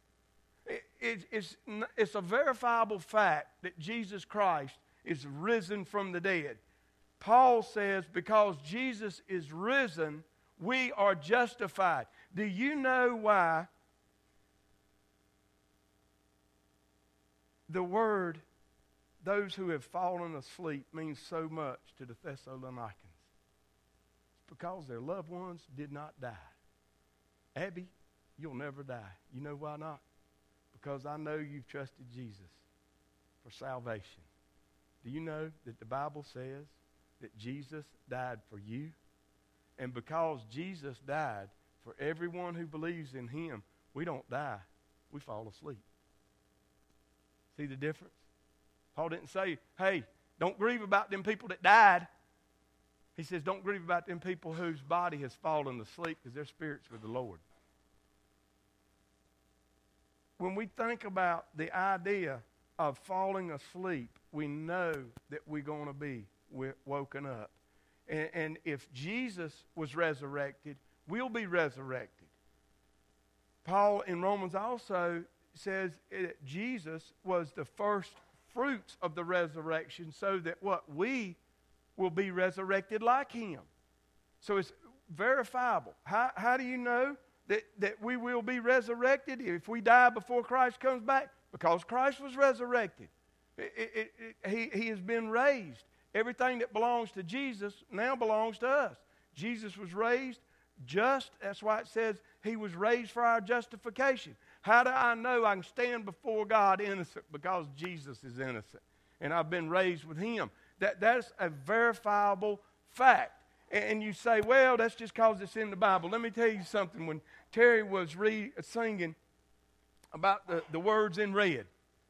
It's a verifiable fact that Jesus Christ is risen from the dead. Paul says because Jesus is risen, we are justified. Do you know why the word, those who have fallen asleep, means so much to the Thessalonians? It's because their loved ones did not die. Abby, you'll never die. You know why not? Because I know you've trusted Jesus for salvation. Do you know that the Bible says that Jesus died for you? And because Jesus died for everyone who believes in him, we don't die. We fall asleep. See the difference? Paul didn't say, hey, don't grieve about them people that died. He says, don't grieve about them people whose body has fallen asleep because their spirit's with the Lord. When we think about the idea of falling asleep, we know that we're going to be woken up. And if Jesus was resurrected, we'll be resurrected. Paul in Romans also says that Jesus was the first fruits of the resurrection so that what? We will be resurrected like him. So it's verifiable. How do you know that we will be resurrected if we die before Christ comes back? Because Christ was resurrected. He has been raised. Everything that belongs to Jesus now belongs to us. Jesus was raised just, that's why it says he was raised for our justification. How do I know I can stand before God innocent? Because Jesus is innocent. And I've been raised with him. That's a verifiable fact. And you say, well, that's just because it's in the Bible. Let me tell you something. When Terry was singing about the words in red,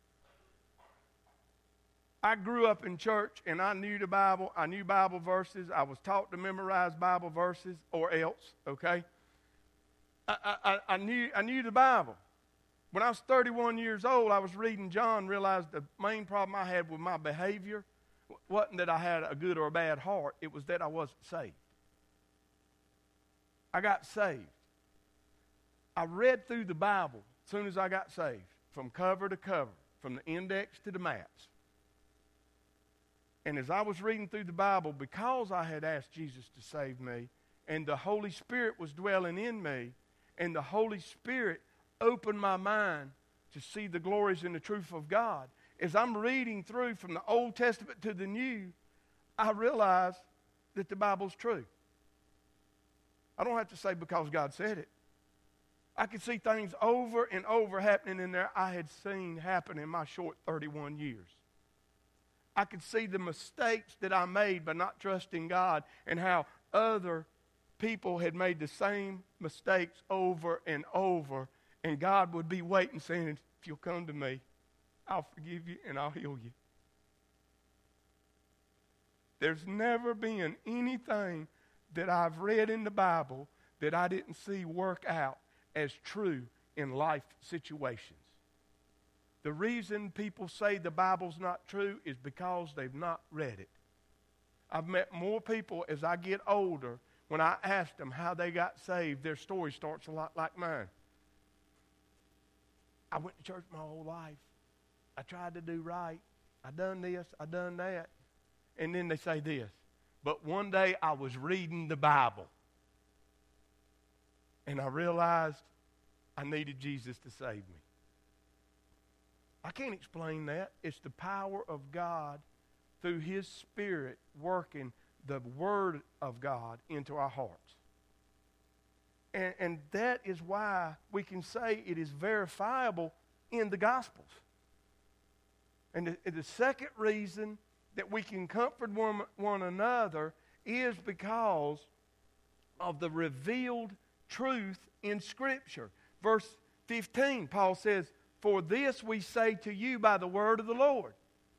I grew up in church and I knew the Bible. I knew Bible verses. I was taught to memorize Bible verses or else, okay? I knew the Bible. When I was 31 years old, I was reading John, realized the main problem I had with my behavior wasn't that I had a good or a bad heart. It was that I wasn't saved. I got saved. I read through the Bible as soon as I got saved, from cover to cover, from the index to the maps. And as I was reading through the Bible, because I had asked Jesus to save me, and the Holy Spirit was dwelling in me, and the Holy Spirit opened my mind to see the glories and the truth of God, as I'm reading through from the Old Testament to the New, I realize that the Bible's true. I don't have to say because God said it. I could see things over and over happening in there I had seen happen in my short 31 years. I could see the mistakes that I made by not trusting God and how other people had made the same mistakes over and over. And God would be waiting, saying, if you'll come to me, I'll forgive you and I'll heal you. There's never been anything that I've read in the Bible that I didn't see work out as true in life situations. The reason people say the Bible's not true is because they've not read it. I've met more people as I get older when I asked them how they got saved, their story starts a lot like mine. I went to church my whole life. I tried to do right. I done this, I done that. And then they say this, but one day I was reading the Bible, and I realized I needed Jesus to save me. I can't explain that. It's the power of God through His Spirit working the Word of God into our hearts. And that is why we can say it is verifiable in the Gospels. And the second reason that we can comfort one another is because of the revealed truth in Scripture. Verse 15, Paul says, "For this we say to you by the word of the Lord,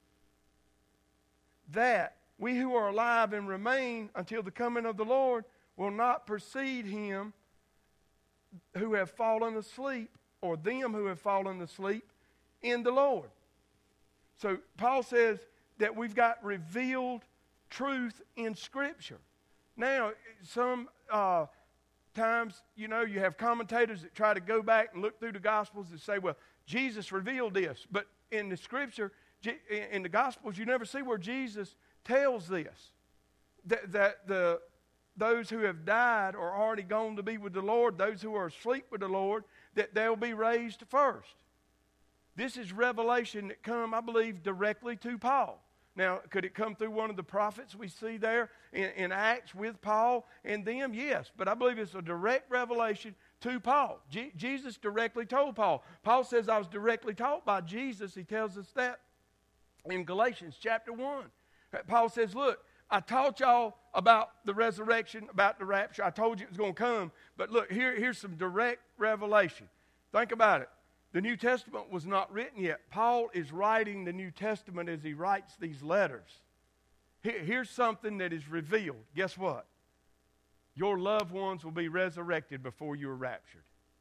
that we who are alive and remain until the coming of the Lord will not precede him who have fallen asleep, or them who have fallen asleep in the Lord." So Paul says that we've got revealed truth in Scripture. Now, some times, you have commentators that try to go back and look through the Gospels and say, well, Jesus revealed this. But in the Scripture, in the Gospels, you never see where Jesus tells this. That those who have died are already gone to be with the Lord, those who are asleep with the Lord, that they'll be raised first. This is revelation that come, I believe, directly to Paul. Now, could it come through one of the prophets we see there in Acts with Paul and them? Yes, but I believe it's a direct revelation to Paul. Jesus directly told Paul. Paul says, I was directly taught by Jesus. He tells us that in Galatians chapter 1. Paul says, look, I taught y'all about the resurrection, about the rapture. I told you it was going to come. But look, here's some direct revelation. Think about it. The New Testament was not written yet. Paul is writing the New Testament as he writes these letters. Here's something that is revealed. Guess what? Your loved ones will be resurrected before you are raptured.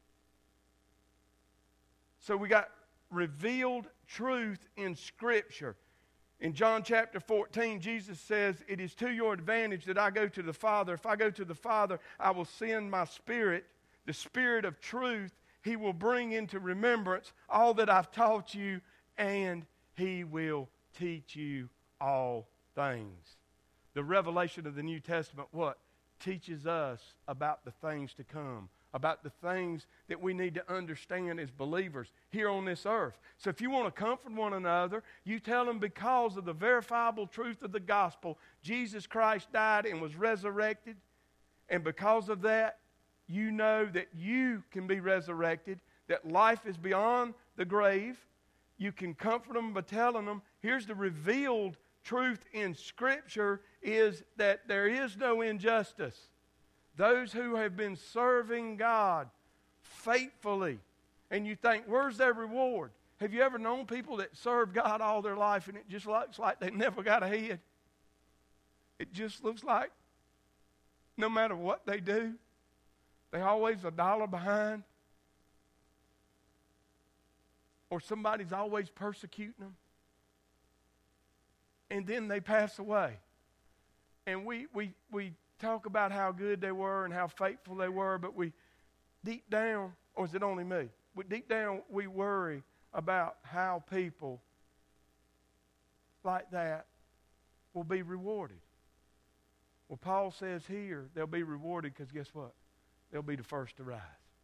So we got revealed truth in Scripture. In John chapter 14, Jesus says, it is to your advantage that I go to the Father. If I go to the Father, I will send my Spirit, the Spirit of truth. He will bring into remembrance all that I've taught you, and He will teach you all things. The revelation of the New Testament, what? Teaches us about the things to come, about the things that we need to understand as believers here on this earth. So if you want to comfort one another, you tell them because of the verifiable truth of the gospel, Jesus Christ died and was resurrected, and because of that, you know that you can be resurrected, that life is beyond the grave. You can comfort them by telling them, here's the revealed truth in Scripture is that there is no injustice. Those who have been serving God faithfully, and you think, where's their reward? Have you ever known people that serve God all their life and it just looks like they never got ahead? It just looks like no matter what they do, they're always $1 behind. Or somebody's always persecuting them. And then they pass away. And we talk about how good they were and how faithful they were, but we deep down, or is it only me? Deep down we worry about how people like that will be rewarded. Well, Paul says here they'll be rewarded because guess what? They'll be the first to rise.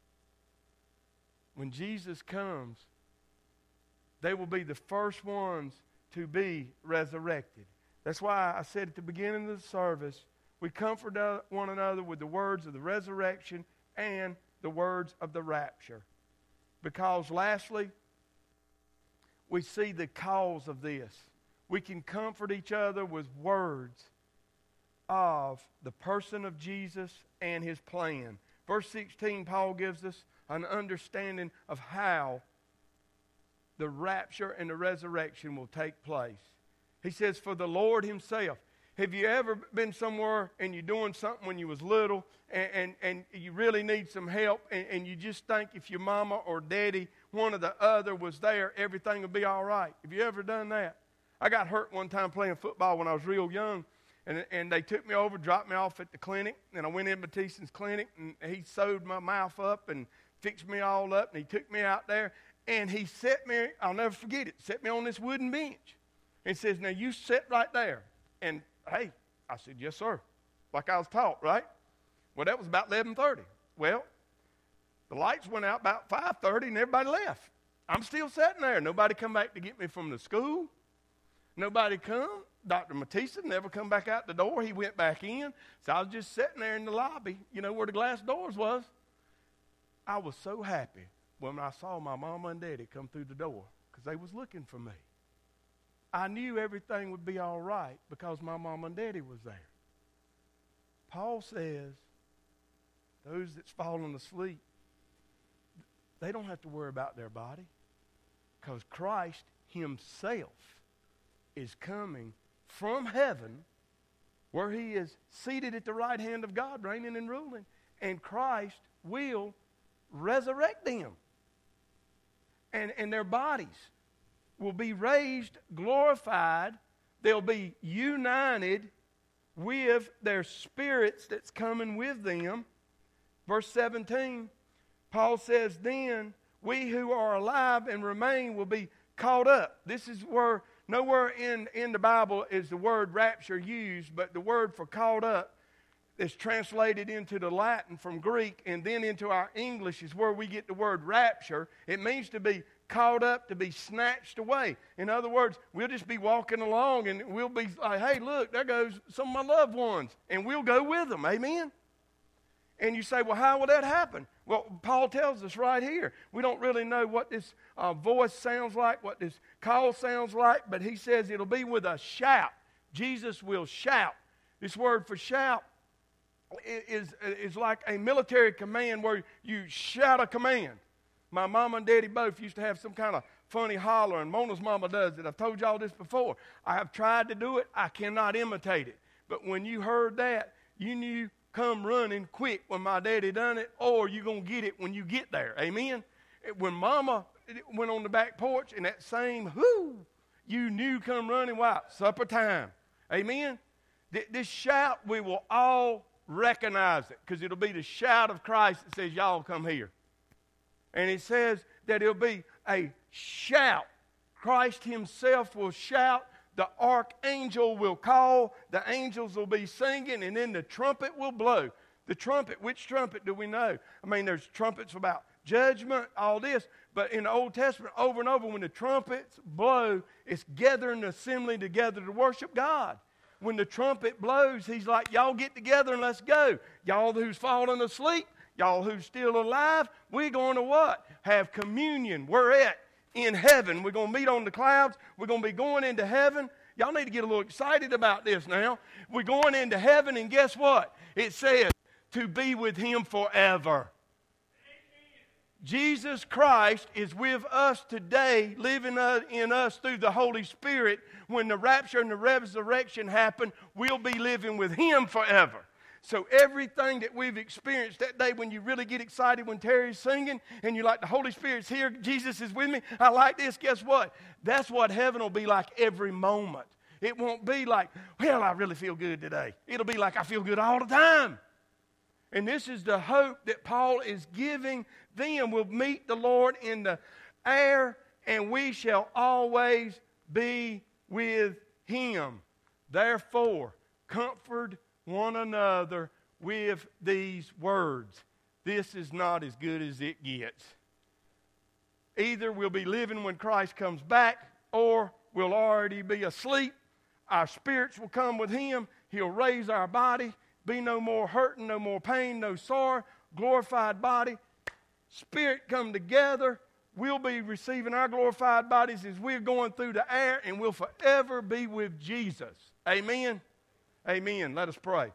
When Jesus comes, they will be the first ones to be resurrected. That's why I said at the beginning of the service, we comfort one another with the words of the resurrection and the words of the rapture. Because lastly, we see the cause of this. We can comfort each other with words of the person of Jesus and His plan. Verse 16, Paul gives us an understanding of how the rapture and the resurrection will take place. He says, for the Lord Himself. Have you ever been somewhere and you're doing something when you was little and you really need some help and you just think if your mama or daddy, one or the other was there, everything would be all right? Have you ever done that? I got hurt one time playing football when I was real young, And they took me over, dropped me off at the clinic, and I went in Batison's clinic, and he sewed my mouth up and fixed me all up, and he took me out there, and he set me, I'll never forget it, set me on this wooden bench, and says, now you sit right there. And, hey, I said, yes, sir, like I was taught, right? Well, that was about 11:30. Well, the lights went out about 5:30, and everybody left. I'm still sitting there. Nobody come back to get me from the school. Nobody come. Dr. Matisa never come back out the door. He went back in. So I was just sitting there in the lobby, where the glass doors was. I was so happy when I saw my mama and daddy come through the door because they was looking for me. I knew everything would be all right because my mama and daddy was there. Paul says, those that's fallen asleep, they don't have to worry about their body because Christ himself is coming from heaven where he is seated at the right hand of God, reigning and ruling, and Christ will resurrect them. And their bodies will be raised, glorified. They'll be united with their spirits that's coming with them. Verse 17, Paul says, then we who are alive and remain will be caught up. This is where, nowhere in the Bible is the word rapture used, but the word for caught up is translated into the Latin from Greek and then into our English is where we get the word rapture. It means to be caught up, to be snatched away. In other words, we'll just be walking along and we'll be like, hey, look, there goes some of my loved ones, and we'll go with them. Amen? And you say, well, how will that happen? Well, Paul tells us right here. We don't really know what this voice sounds like, what this call sounds like, but he says it'll be with a shout. Jesus will shout. This word for shout is like a military command where you shout a command. My mama and daddy both used to have some kind of funny holler, and Mona's mama does it. I've told y'all this before. I have tried to do it. I cannot imitate it. But when you heard that, you knew come running quick when my daddy done it, or you're going to get it when you get there. Amen? When mama went on the back porch and that same whoo, you knew come running. Why? Supper time. Amen? This shout, we will all recognize it because it'll be the shout of Christ that says, y'all come here. And it says that it'll be a shout. Christ himself will shout. The archangel will call, the angels will be singing, and then the trumpet will blow. The trumpet, which trumpet do we know? I mean, there's trumpets about judgment, all this, but in the Old Testament, over and over, when the trumpets blow, it's gathering the assembly together to worship God. When the trumpet blows, he's like, y'all get together and let's go. Y'all who's fallen asleep, y'all who's still alive, we're going to what? Have communion. We're at in heaven. We're going to meet on the clouds. We're going to be going into heaven. Y'all need to get a little excited about this now. We're going into heaven, and guess what? It says to be with him forever. Jesus Christ is with us today, living in us through the Holy Spirit. When the rapture and the resurrection happen, we'll be living with him forever. So everything that we've experienced that day, when you really get excited when Terry's singing and you're like, the Holy Spirit's here, Jesus is with me, I like this, guess what? That's what heaven will be like every moment. It won't be like, well, I really feel good today. It'll be like I feel good all the time. And this is the hope that Paul is giving them. We'll meet the Lord in the air, and we shall always be with him. Therefore, comfort one another with these words. This is not as good as it gets. Either we'll be living when Christ comes back, or we'll already be asleep. Our spirits will come with him. He'll raise our body. Be no more hurting, no more pain, no sorrow. Glorified body. Spirit come together. We'll be receiving our glorified bodies as we're going through the air, and we'll forever be with Jesus. Amen. Amen. Let us pray.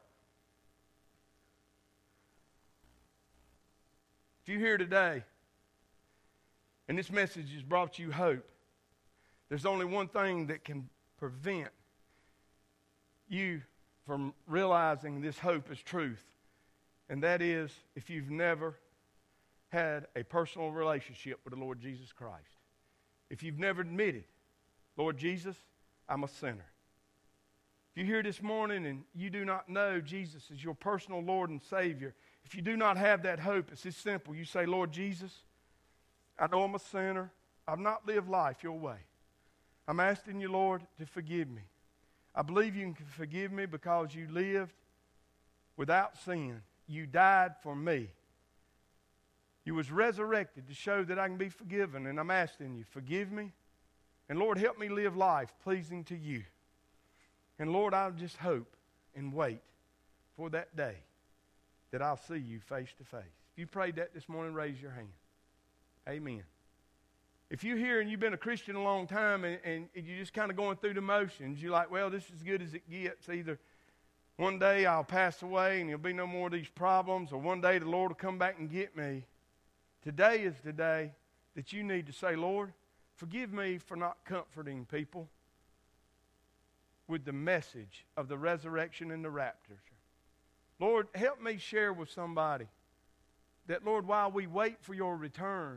If you're here today and this message has brought you hope, there's only one thing that can prevent you from realizing this hope is truth, and that is if you've never had a personal relationship with the Lord Jesus Christ. If you've never admitted, Lord Jesus, I'm a sinner. If you're here this morning and you do not know Jesus as your personal Lord and Savior, if you do not have that hope, it's this simple. You say, Lord Jesus, I know I'm a sinner. I've not lived life your way. I'm asking you, Lord, to forgive me. I believe you can forgive me because you lived without sin. You died for me. You was resurrected to show that I can be forgiven, and I'm asking you, forgive me. And Lord, help me live life pleasing to you. And Lord, I'll just hope and wait for that day that I'll see you face to face. If you prayed that this morning, raise your hand. Amen. If you're here and you've been a Christian a long time and you're just kind of going through the motions, you're like, well, this is as good as it gets. Either one day I'll pass away and there'll be no more of these problems, or one day the Lord will come back and get me. Today is the day that you need to say, Lord, forgive me for not comforting people with the message of the resurrection and the rapture. Lord, help me share with somebody that, Lord, while we wait for your return,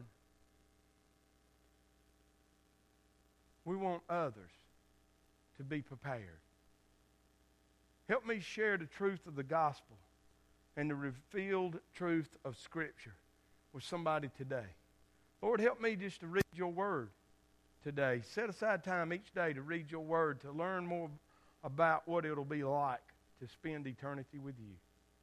we want others to be prepared. Help me share the truth of the gospel and the revealed truth of Scripture with somebody today. Lord, help me just to read your word today. Set aside time each day to read your word, to learn more about what it'll be like to spend eternity with you.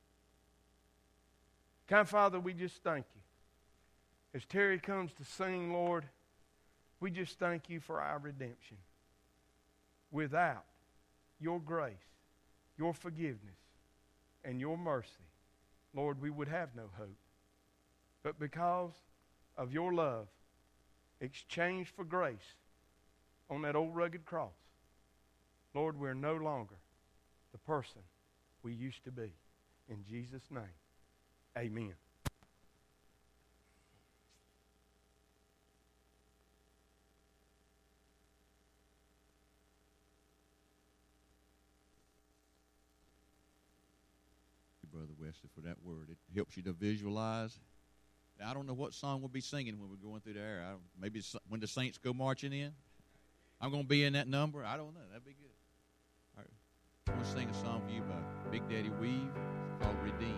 Kind Father, we just thank you. As Terry comes to sing, Lord, we just thank you for our redemption. Without your grace, your forgiveness, and your mercy, Lord, we would have no hope. But because of your love, exchanged for grace on that old rugged cross, Lord, we're no longer the person we used to be. In Jesus' name, amen. Brother Wesley, for that word. It helps you to visualize. I don't know what song we'll be singing when we're going through the air. Maybe when the saints go marching in. I'm going to be in that number. I don't know. That'd be good. All right. I'm going to sing a song for you by Big Daddy Weave. It's called Redeemed.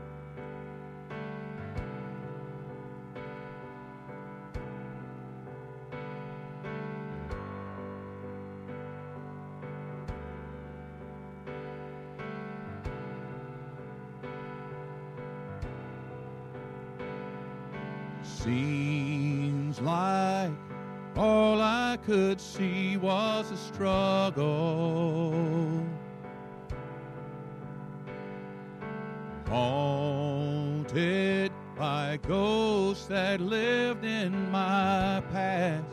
Seems like all I could see was a struggle, haunted by ghosts that lived in my past,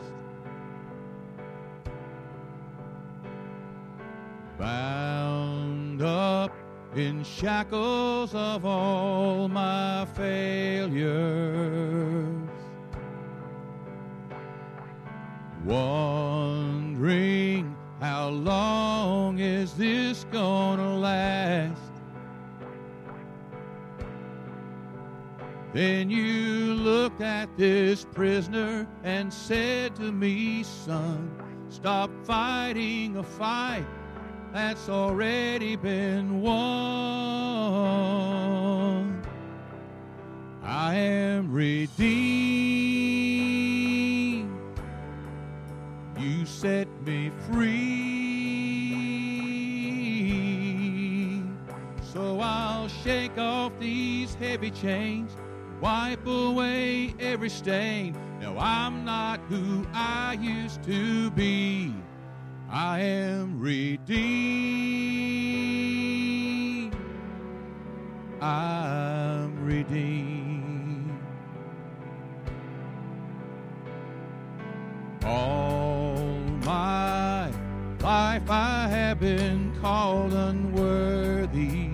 bound up in shackles of all my failures, wondering how long is this gonna last. Then you looked at this prisoner and said to me, son, stop fighting a fight that's already been won. I am redeemed. You set me free. So I'll shake off these heavy chains, wipe away every stain. Now I'm not who I used to be. I am redeemed. I'm redeemed. All my life I have been called unworthy,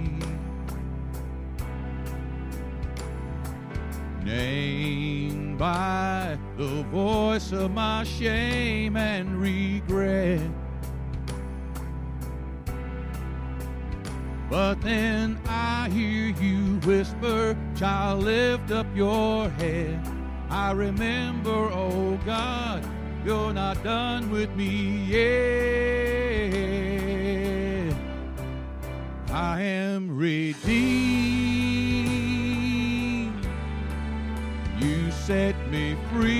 named by the voice of my shame and regret. But then I hear you whisper, child, lift up your head. I remember, oh God, you're not done with me yet. I am redeemed. You set me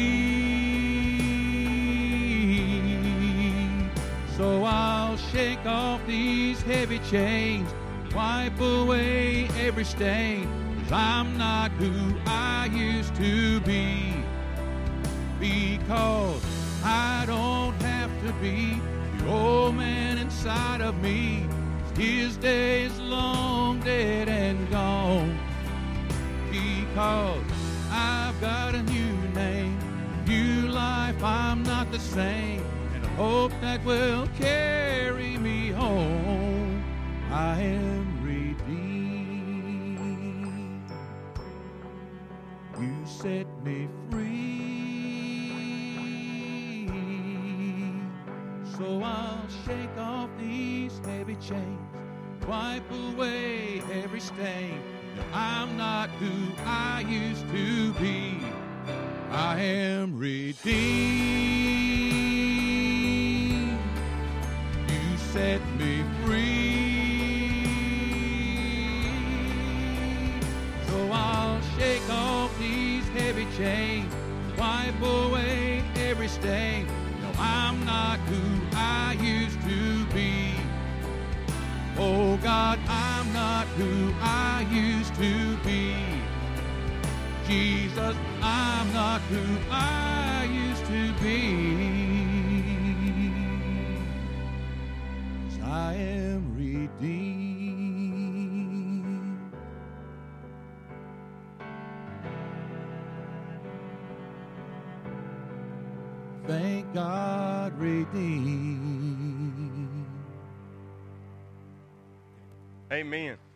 free. So I'll shake off these heavy chains, wipe away every stain, 'cause I'm not who I used to be. Because I don't have to be the old man inside of me. His day is long dead and gone. Because I've got a new name, new life, I'm not the same, and a hope that will carry me home. I am redeemed. You set me free. So I'll shake off these heavy chains, wipe away every stain. No, I'm not who I used to be. I am redeemed. You set me free. So I'll shake off these heavy chains, wipe away every stain. No, I'm not who I used to be. Oh God, I'm not who I used to be. Jesus, I'm not who I used to be. 'Cause I am redeemed. Thank God, redeemed. Amen.